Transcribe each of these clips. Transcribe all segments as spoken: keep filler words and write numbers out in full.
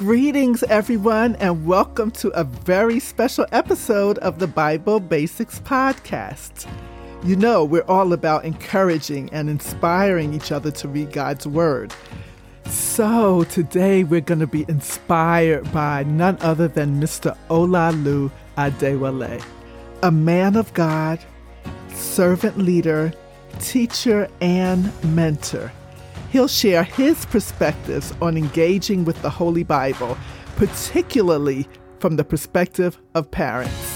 Greetings, everyone, and welcome to a very special episode of the Bible Basics Podcast. You know, we're all about encouraging and inspiring each other to read God's Word. So today we're going to be inspired by none other than Mister Olaolu Adewale, a man of God, servant leader, teacher, and mentor. He'll share his perspectives on engaging with the Holy Bible, particularly from the perspective of parents.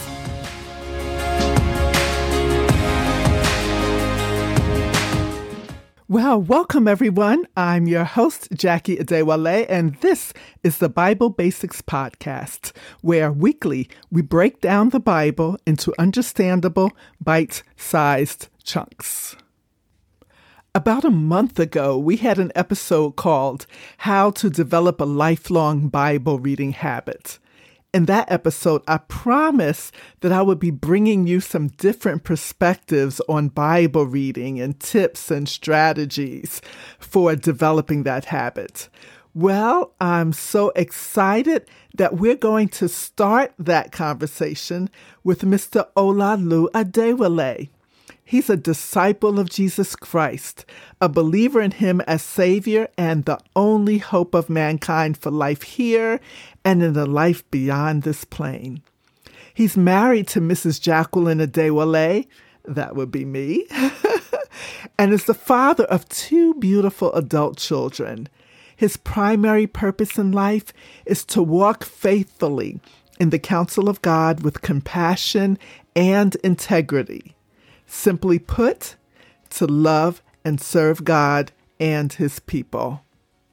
Well, welcome everyone. I'm your host, Jackie Adewale, and this is the Bible Basics Podcast, where weekly we break down the Bible into understandable, bite-sized chunks. About a month ago, we had an episode called How to Develop a Lifelong Bible Reading Habit. In that episode, I promised that I would be bringing you some different perspectives on Bible reading and tips and strategies for developing that habit. Well, I'm so excited that we're going to start that conversation with Mister Olaolu Adewale. He's a disciple of Jesus Christ, a believer in him as Savior and the only hope of mankind for life here and in the life beyond this plane. He's married to Missus Jacqueline Adewale, that would be me, and is the father of two beautiful adult children. His primary purpose in life is to walk faithfully in the counsel of God with compassion and integrity. Simply put, to love and serve God and his people.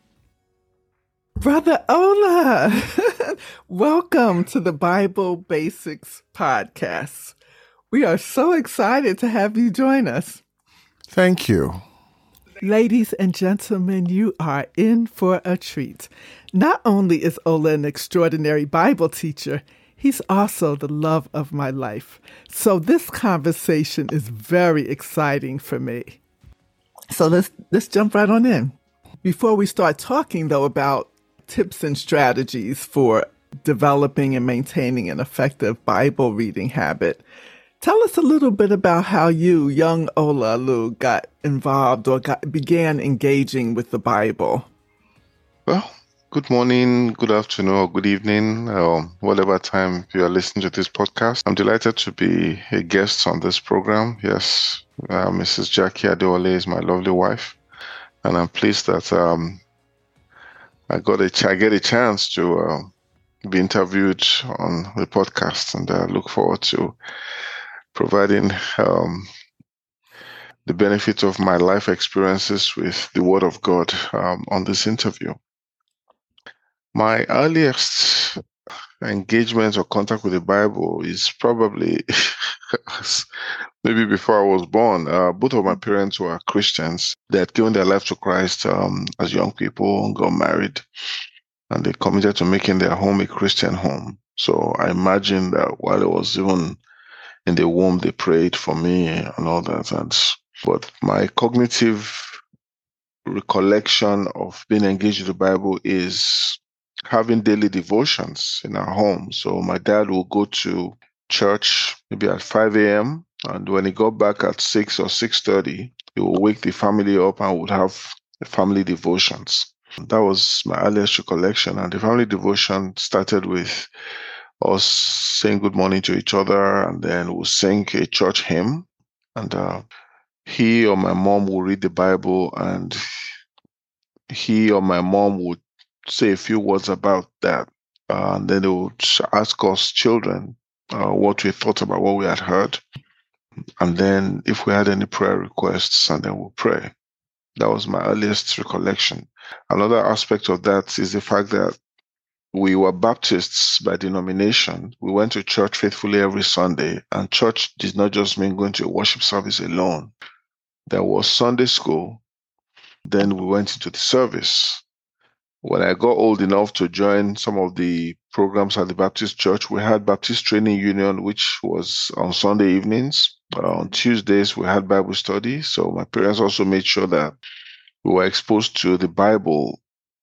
Brother Ola, welcome to the Bible Basics Podcast. We are so excited to have you join us. Thank you. Ladies and gentlemen, you are in for a treat. Not only is Ola an extraordinary Bible teacher, he's also the love of my life. So this conversation is very exciting for me. So let's let's jump right on in. Before we start talking, though, about tips and strategies for developing and maintaining an effective Bible reading habit, tell us a little bit about how you, young Olaolu, got involved or got, began engaging with the Bible. Well, good morning, good afternoon, or good evening, or whatever time you are listening to this podcast. I'm delighted to be a guest on this program. Yes, uh, Missus Jackie Adewale is my lovely wife, and I'm pleased that um, I got a ch- I get a chance to uh, be interviewed on the podcast, and I look forward to providing um, the benefit of my life experiences with the Word of God um, on this interview. My earliest engagement or contact with the Bible is probably maybe before I was born. Uh, both of my parents were Christians. They had given their life to Christ um, as young people and got married, and they committed to making their home a Christian home. So I imagine that while I was even in the womb, they prayed for me and all that. And but my cognitive recollection of being engaged with the Bible is having daily devotions in our home. So my dad will go to church maybe at five a.m. and when he got back at six or six thirty, he will wake the family up and would have the family devotions. That was my earliest recollection. And the family devotion started with us saying good morning to each other, and then we'll sing a church hymn. And uh, he or my mom will read the Bible, and he or my mom would say a few words about that. Uh, and then they would ask us children uh, what we thought about what we had heard. And then if we had any prayer requests, and then we'll pray. That was my earliest recollection. Another aspect of that is the fact that we were Baptists by denomination. We went to church faithfully every Sunday, and church did not just mean going to a worship service alone. There was Sunday school. Then we went into the service. When I got old enough to join some of the programs at the Baptist Church, we had Baptist Training Union, which was on Sunday evenings. Uh, on Tuesdays, we had Bible study. So my parents also made sure that we were exposed to the Bible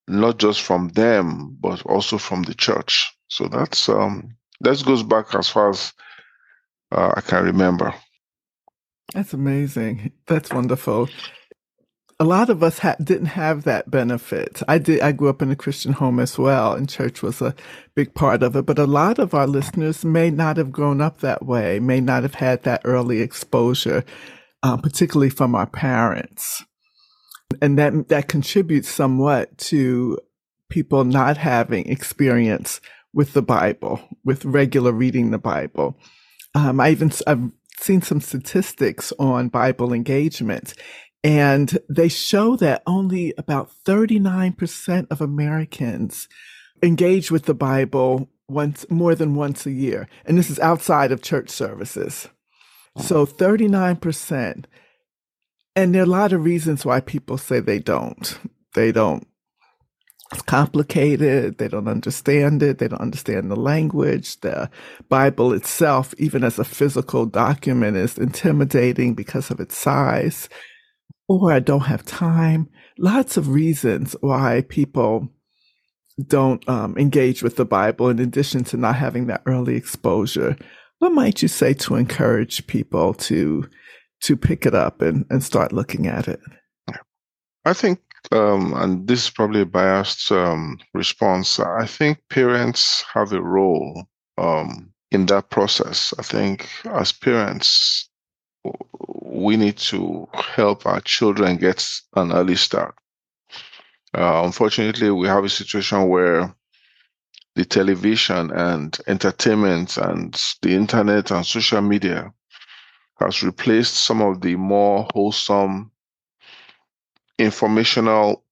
not just from them, but also from the church. So that's um, that goes back as far as uh, I can remember. That's amazing. That's wonderful. A lot of us ha- didn't have that benefit. I did. I grew up in a Christian home as well, and church was a big part of it. But a lot of our listeners may not have grown up that way, may not have had that early exposure, uh, particularly from our parents, and that that contributes somewhat to people not having experience with the Bible, with regular reading the Bible. Um, I even I've seen some statistics on Bible engagement. And they show that only about thirty-nine percent of Americans engage with the Bible once, more than once a year. And this is outside of church services. So thirty-nine percent. And there are a lot of reasons why people say they don't. They don't. It's complicated. They don't understand it. They don't understand the language. The Bible itself, even as a physical document, is intimidating because of its size. Or I don't have time. Lots of reasons why people don't um, engage with the Bible, in addition to not having that early exposure. What might you say to encourage people to to pick it up and, and start looking at it? I think, um, and this is probably a biased um, response, I think parents have a role um, in that process. I think as parents, we need to help our children get an early start. Uh, unfortunately, we have a situation where the television and entertainment and the internet and social media has replaced some of the more wholesome, informational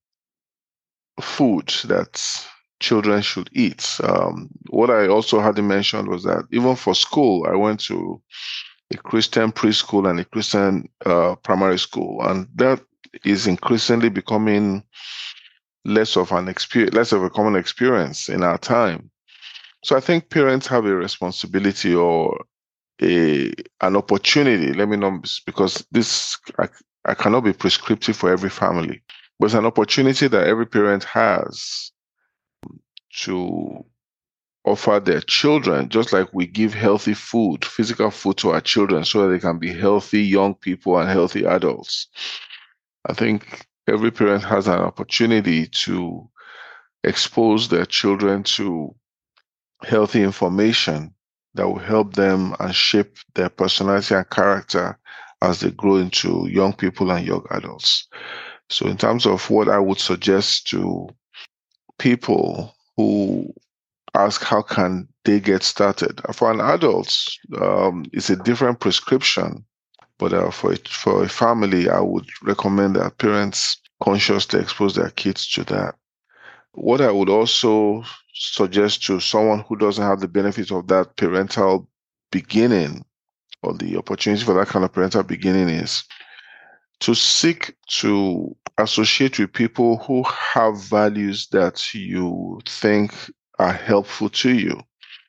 food that children should eat. Um, what I also hadn't mentioned was that even for school, I went to a Christian preschool and a Christian uh, primary school, and that is increasingly becoming less of an experience, less of a common experience in our time. So I think parents have a responsibility or a an opportunity. Let me know, because this I, I cannot be prescriptive for every family, but it's an opportunity that every parent has to offer their children, just like we give healthy food, physical food to our children so that they can be healthy young people and healthy adults. I think every parent has an opportunity to expose their children to healthy information that will help them and shape their personality and character as they grow into young people and young adults. So in terms of what I would suggest to people who ask how can they get started. For an adult, um, it's a different prescription, but uh, for, a, for a family, I would recommend that parents consciously expose their kids to that. What I would also suggest to someone who doesn't have the benefit of that parental beginning or the opportunity for that kind of parental beginning is to seek to associate with people who have values that you think are helpful to you.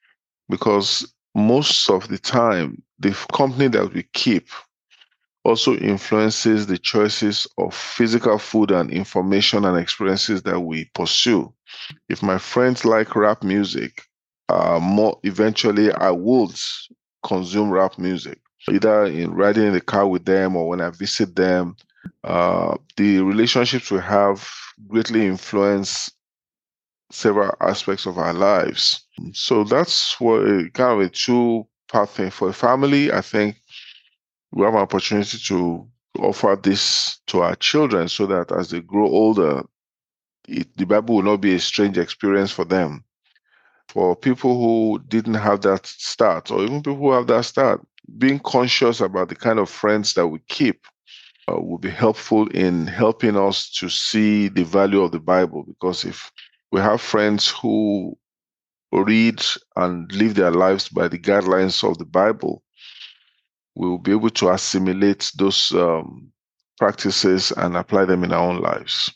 Because most of the time, the company that we keep also influences the choices of physical food and information and experiences that we pursue. If my friends like rap music, uh, more eventually I would consume rap music, either in riding in the car with them or when I visit them. Uh, the relationships we have greatly influence several aspects of our lives. So that's what kind of a two-part thing. For a family, I think we have an opportunity to offer this to our children so that as they grow older, it, the Bible will not be a strange experience for them. For people who didn't have that start, or even people who have that start, being conscious about the kind of friends that we keep uh, will be helpful in helping us to see the value of the Bible. Because if we have friends who read and live their lives by the guidelines of the Bible, we will be able to assimilate those um, practices and apply them in our own lives.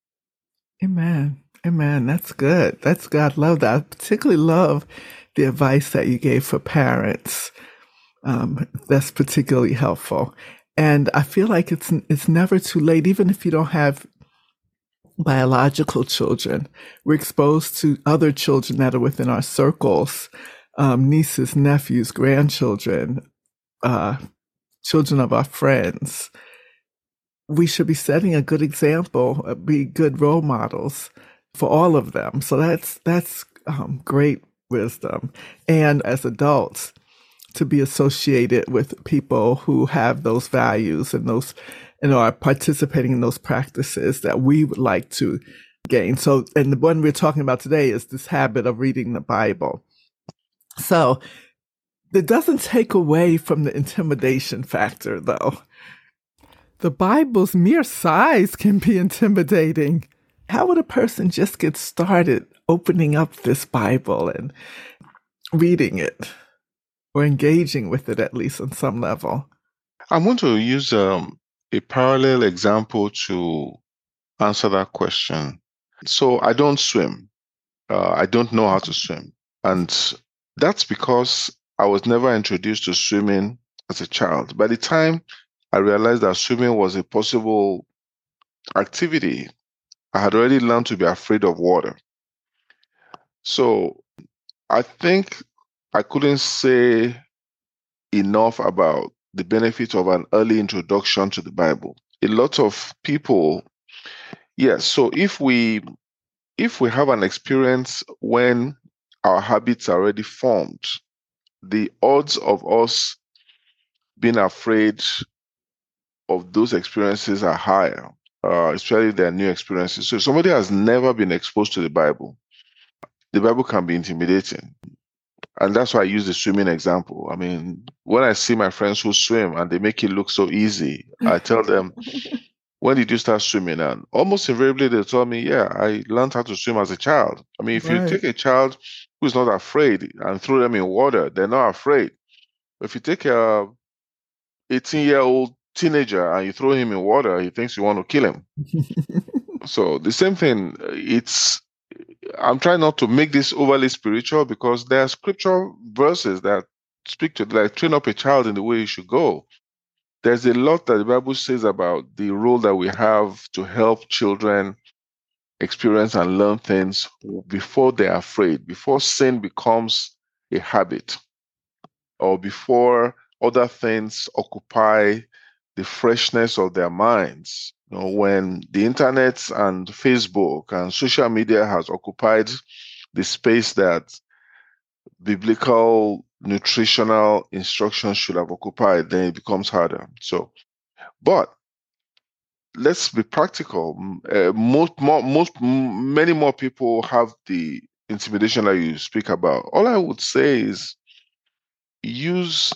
Amen. Amen. That's good. That's good. I love that. I particularly love the advice that you gave for parents. Um, that's particularly helpful. And I feel like it's it's never too late, even if you don't have biological children. We're exposed to other children that are within our circles, um, nieces, nephews, grandchildren, uh, children of our friends. We should be setting a good example, uh, be good role models for all of them. So that's that's um, great wisdom. And as adults, to be associated with people who have those values and those and are participating in those practices that we would like to gain. So, and the one we're talking about today is this habit of reading the Bible. So it doesn't take away from the intimidation factor, though. The Bible's mere size can be intimidating. How would a person just get started opening up this Bible and reading it, or engaging with it at least on some level? I'm going to use um, a parallel example to answer that question. So I don't swim. Uh, I don't know how to swim. And that's because I was never introduced to swimming as a child. By the time I realized that swimming was a possible activity, I had already learned to be afraid of water. So I think I couldn't say enough about the benefit of an early introduction to the Bible. A lot of people, yes, so if we if we have an experience when our habits are already formed, the odds of us being afraid of those experiences are higher, uh, especially their new experiences. So if somebody has never been exposed to the Bible, the Bible can be intimidating. And that's why I use the swimming example. I mean, when I see my friends who swim and they make it look so easy, I tell them, when did you start swimming? And almost invariably, they tell me, yeah, I learned how to swim as a child. I mean, if right. you take a child who's not afraid and throw them in water, they're not afraid. If you take a eighteen-year-old teenager and you throw him in water, he thinks you want to kill him. So the same thing, it's, I'm trying not to make this overly spiritual because there are scripture verses that speak to, like, train up a child in the way he should go. There's a lot that the Bible says about the role that we have to help children experience and learn things before they're afraid, before sin becomes a habit, or before other things occupy the freshness of their minds. You know, when the internet and Facebook and social media has occupied the space that biblical nutritional instruction should have occupied, then it becomes harder. So, but let's be practical. Uh, most, more, most, many more people have the intimidation that you speak about. All I would say is use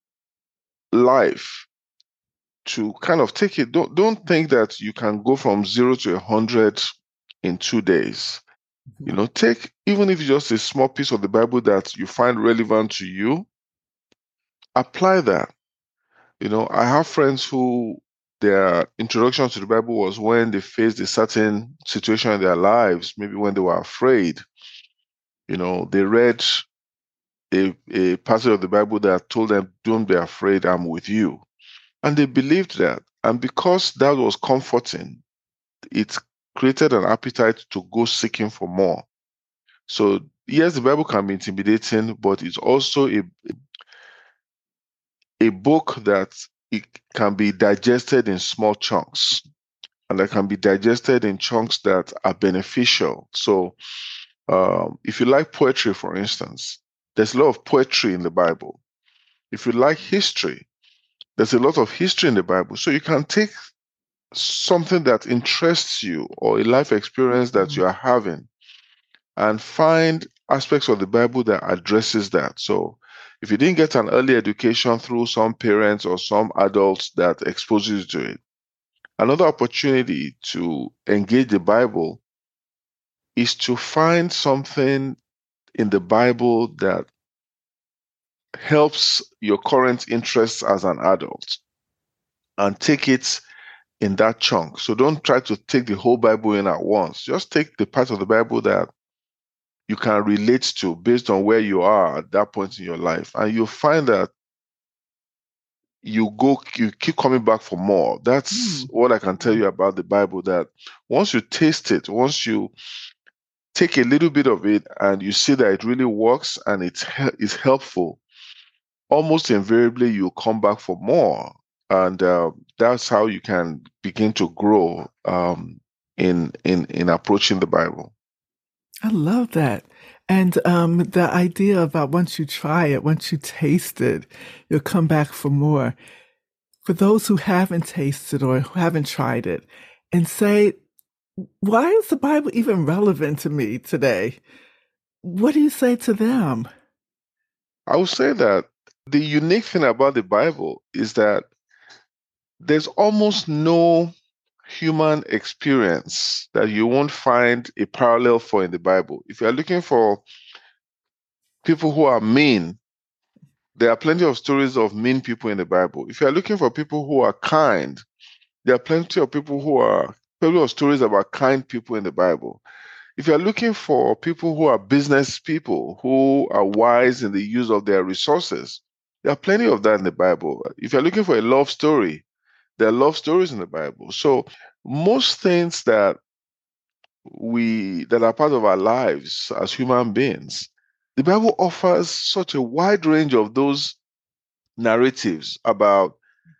life to kind of take it. Don't don't think that you can go from zero to a hundred in two days. You know, take, even if it's just a small piece of the Bible that you find relevant to you, apply that. You know, I have friends who their introduction to the Bible was when they faced a certain situation in their lives, maybe when they were afraid. You know, they read a, a passage of the Bible that told them, don't be afraid, I'm with you. And they believed that. And because that was comforting, it created an appetite to go seeking for more. So yes, the Bible can be intimidating, but it's also a, a book that it can be digested in small chunks, and that can be digested in chunks that are beneficial. So um, if you like poetry, for instance, there's a lot of poetry in the Bible. If you like history, there's a lot of history in the Bible. So you can take something that interests you or a life experience that you are having and find aspects of the Bible that addresses that. So if you didn't get an early education through some parents or some adults that exposes you to it, another opportunity to engage the Bible is to find something in the Bible that helps your current interests as an adult and take it in that chunk. So don't try to take the whole Bible in at once. Just take the part of the Bible that you can relate to based on where you are at that point in your life. And you'll find that you go, you keep coming back for more. That's Mm. what I can tell you about the Bible, that once you taste it, once you take a little bit of it and you see that it really works and it's, he- it's helpful, almost invariably you'll come back for more. And uh, that's how you can begin to grow um, in, in, in approaching the Bible. I love that. And um, the idea about once you try it, once you taste it, you'll come back for more. For those who haven't tasted or who haven't tried it and say, why is the Bible even relevant to me today? What do you say to them? I would say that the unique thing about the Bible is that there's almost no human experience that you won't find a parallel for in the Bible. If you're looking for people who are mean, there are plenty of stories of mean people in the Bible. If you're looking for people who are kind, there are plenty of people who are plenty of stories about kind people in the Bible. If you're looking for people who are business people, who are wise in the use of their resources, there are plenty of that in the Bible. If you're looking for a love story, there are love stories in the Bible. So most things that we that are part of our lives as human beings, the Bible offers such a wide range of those narratives about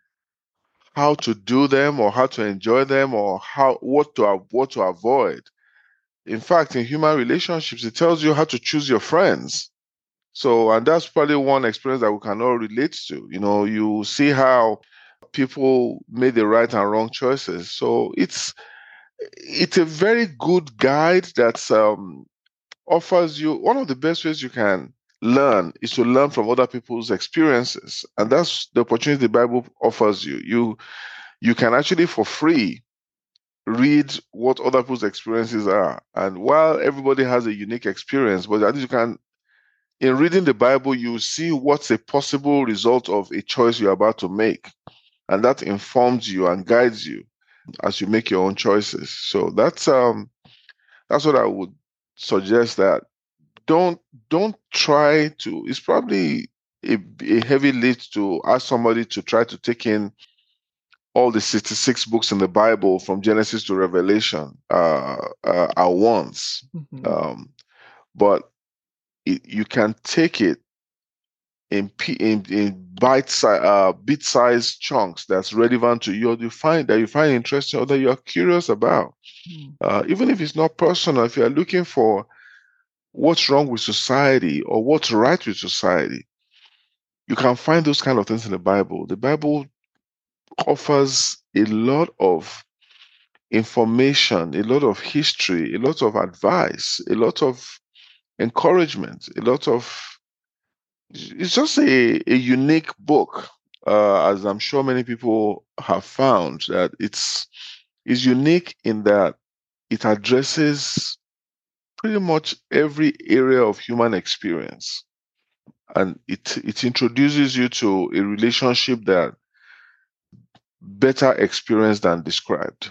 how to do them or how to enjoy them or how what to what to avoid. In fact, in human relationships, it tells you how to choose your friends. So, and that's probably one experience that we can all relate to. You know, you see how people made the right and wrong choices. So it's it's a very good guide that um, offers you one of the best ways you can learn is to learn from other people's experiences, and that's the opportunity the Bible offers you. You you can actually for free read what other people's experiences are, and while everybody has a unique experience, but at least you can, in reading the Bible, you see what's a possible result of a choice you're about to make, and that informs you and guides you as you make your own choices. So that's um that's what I would suggest, that don't don't try to. It's probably a, a heavy lift to ask somebody to try to take in all the sixty-six books in the Bible from Genesis to Revelation uh, uh, at once. Mhm. Um, but it, you can take it in in, in bite size, uh, bit-sized chunks that's relevant to you, or you find that you find interesting, or that you are curious about. Mm. Uh, even if it's not personal, if you are looking for what's wrong with society or what's right with society, you can find those kind of things in the Bible. The Bible offers a lot of information, a lot of history, a lot of advice, a lot of encouragement, a lot of. It's just a, a unique book, uh, as I'm sure many people have found that it's is unique in that it addresses pretty much every area of human experience, and it it introduces you to a relationship that better experienced than described.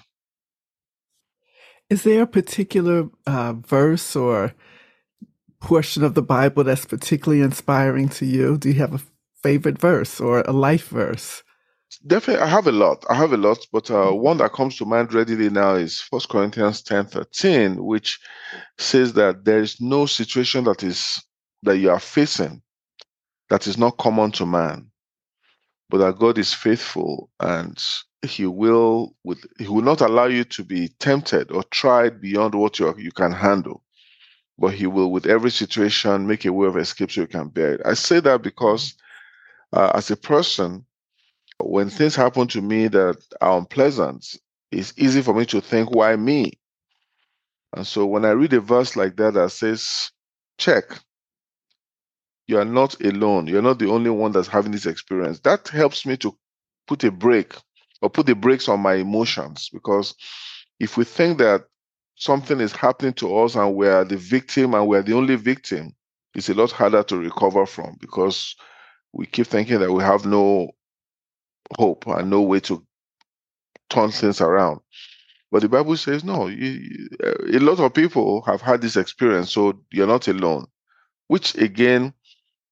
Is there a particular uh, verse or portion of the Bible that's particularly inspiring to you? Do you have a favorite verse or a life verse? Definitely, I have a lot. I have a lot, but uh, one that comes to mind readily now is First Corinthians ten thirteen, which says that there is no situation that is that you are facing that is not common to man, but that God is faithful and He will with He will not allow you to be tempted or tried beyond what you you can handle, but He will, with every situation, make a way of escape so you can bear it. I say that because, uh, as a person, when things happen to me that are unpleasant, it's easy for me to think, why me? And so when I read a verse like that that says, check, you are not alone, you're not the only one that's having this experience, that helps me to put a break or put the brakes on my emotions. Because if we think that something is happening to us and we're the victim and we're the only victim, it's a lot harder to recover from, because we keep thinking that we have no hope and no way to turn things around. But the Bible says, no, you, you- a lot of people have had this experience, so you're not alone, which again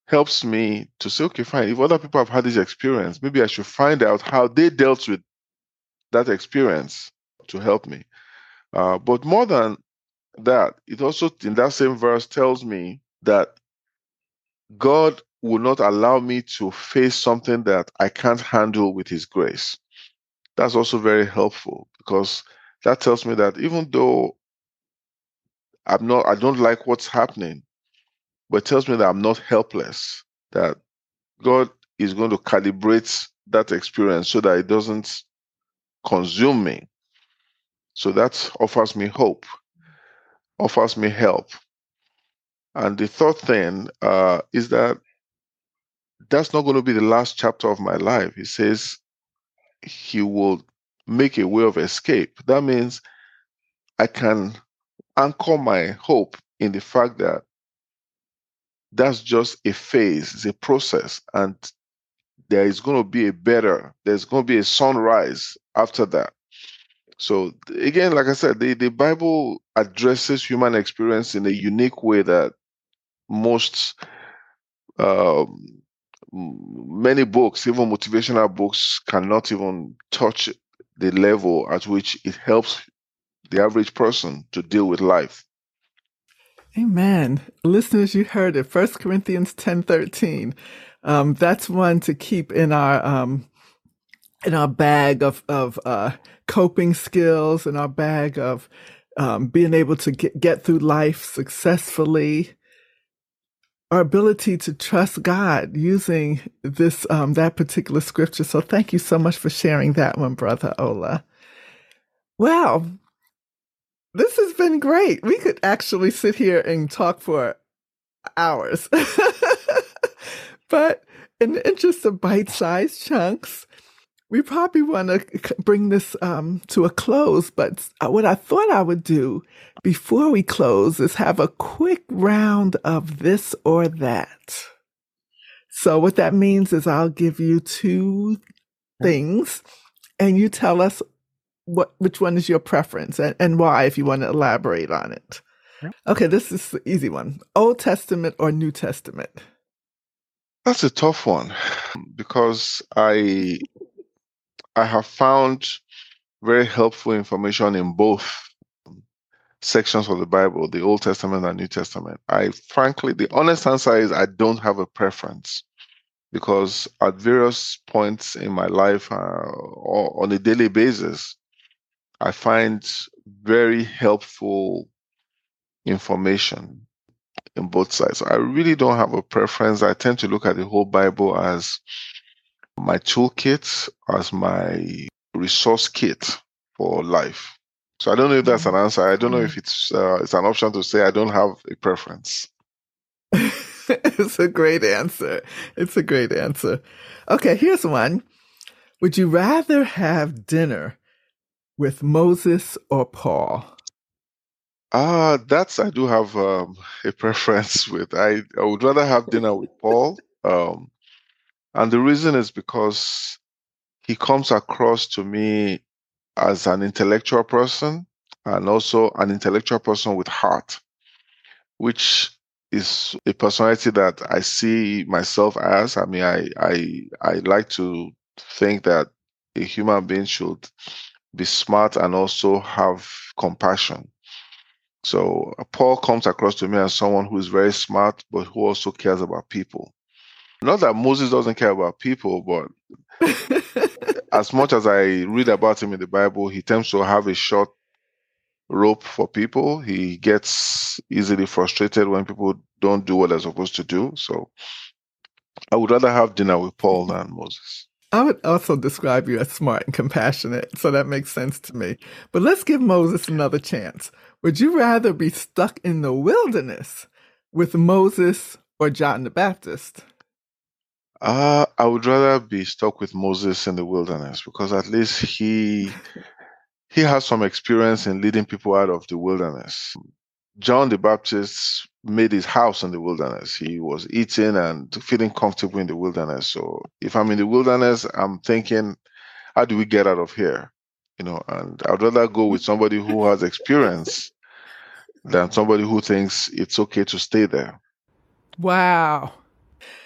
helps me to say, okay, fine, if other people have had this experience, maybe I should find out how they dealt with that experience to help me. Uh, but more than that, it also, in that same verse, tells me that God will not allow me to face something that I can't handle with His grace. That's also very helpful, because that tells me that even though I'm not, I don't like what's happening, but it tells me that I'm not helpless, that God is going to calibrate that experience so that it doesn't consume me. So that offers me hope, offers me help. And the third thing uh, is that that's not going to be the last chapter of my life. He says He will make a way of escape. That means I can anchor my hope in the fact that that's just a phase, it's a process, and there is going to be a better, there's going to be a sunrise after that. So again, like I said, the, the Bible addresses human experience in a unique way that most, um, many books, even motivational books, cannot even touch the level at which it helps the average person to deal with life. Amen. Listeners, you heard it. First Corinthians ten thirteen. Um, that's one to keep in our um, in our bag of of uh, coping skills, in our bag of um, being able to get, get through life successfully. Our ability to trust God using this um, that particular scripture. So thank you so much for sharing that one, Brother Ola. Well, this has been great. We could actually sit here and talk for hours. But in the interest of bite-sized chunks, we probably want to bring this um, to a close. But what I thought I would do before we close is have a quick round of this or that. So what that means is I'll give you two things, and you tell us what which one is your preference and, and why, if you want to elaborate on it. Okay, this is the easy one. Old Testament or New Testament? That's a tough one, because I I have found very helpful information in both sections of the Bible, the Old Testament and New Testament. I frankly, the honest answer is I don't have a preference, because at various points in my life, uh, or on a daily basis, I find very helpful information in both sides. So I really don't have a preference. I tend to look at the whole Bible as my toolkit, as my resource kit for life. So I don't know if that's an answer. I don't know if it's uh, it's an option to say I don't have a preference. It's a great answer. It's a great answer. Okay, here's one. Would you rather have dinner with Moses or Paul? Ah, uh, that's I do have um, a preference with. I, I would rather have dinner with Paul. Um, and the reason is because he comes across to me as an intellectual person, and also an intellectual person with heart, which is a personality that I see myself as. I mean, I I I like to think that a human being should be smart and also have compassion. So Paul comes across to me as someone who is very smart, but who also cares about people. Not that Moses doesn't care about people, but as much as I read about him in the Bible, he tends to have a short rope for people. He gets easily frustrated when people don't do what they're supposed to do. So I would rather have dinner with Paul than Moses. I would also describe you as smart and compassionate, so that makes sense to me. But let's give Moses another chance. Would you rather be stuck in the wilderness with Moses or John the Baptist? Uh, I would rather be stuck with Moses in the wilderness, because at least he he has some experience in leading people out of the wilderness. John the Baptist made his house in the wilderness. He was eating and feeling comfortable in the wilderness. So if I'm in the wilderness, I'm thinking, how do we get out of here? You know, and I'd rather go with somebody who has experience than somebody who thinks it's okay to stay there. Wow.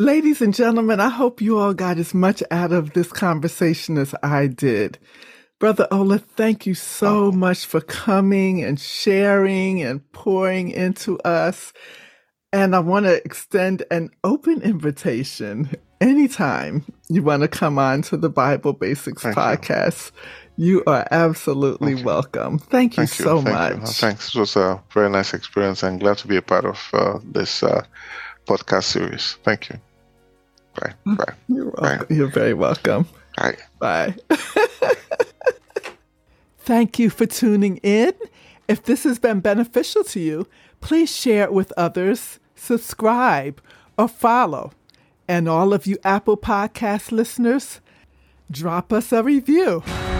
Ladies and gentlemen, I hope you all got as much out of this conversation as I did. Brother Ola, thank you so oh. much for coming and sharing and pouring into us. And I want to extend an open invitation. Anytime you want to come on to the Bible Basics Thank podcast, you. you are absolutely Thank welcome. You. Thank you Thank so you. Thank much. You. Thanks. It was a very nice experience. I'm glad to be a part of uh, this uh, podcast series. Thank you. Bye. Bye. You're welcome. Bye. You're very welcome. Bye. Bye. Thank you for tuning in. If this has been beneficial to you, please share it with others, subscribe, or follow. And all of you Apple Podcast listeners, drop us a review.